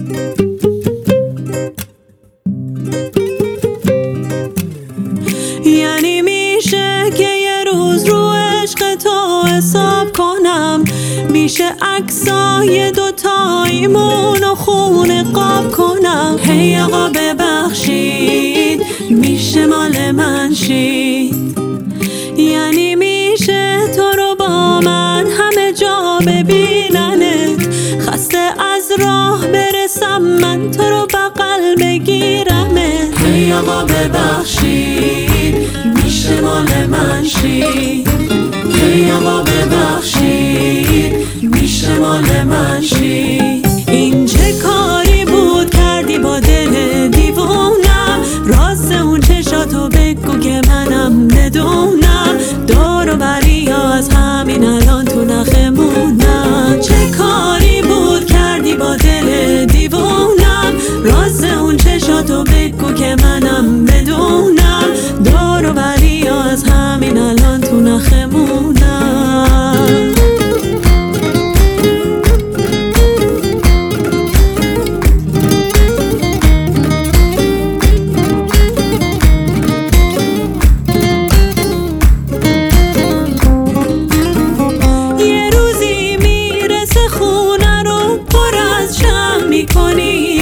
یعنی میشه که یه روز رو عشق تو حساب کنم، میشه عکسای دوتاییمون و خون قاب کنم. هی آقا ببخشید میشه مال من شید، یعنی میشه تو رو با من همه جا ببیننت، خسته از راه برسم من تو رو بغل بگیرمت. هی آقا ببخشید میشه مال من شید، هی آقا ببخشید میشه مال من شید. این چه کاری بود کردی با دل دیوونم، راست اون چشاتو بگو که منم بدونم، دور و بری از همین الان تو نخمونم. چه کاری بود کردی با دل دیوونم، راست اون چشاتو بگو که منم بدونم، دور و بری از همین الان تو نخمونم. یه روزی میرسه خونه رو پر از شم میکنی،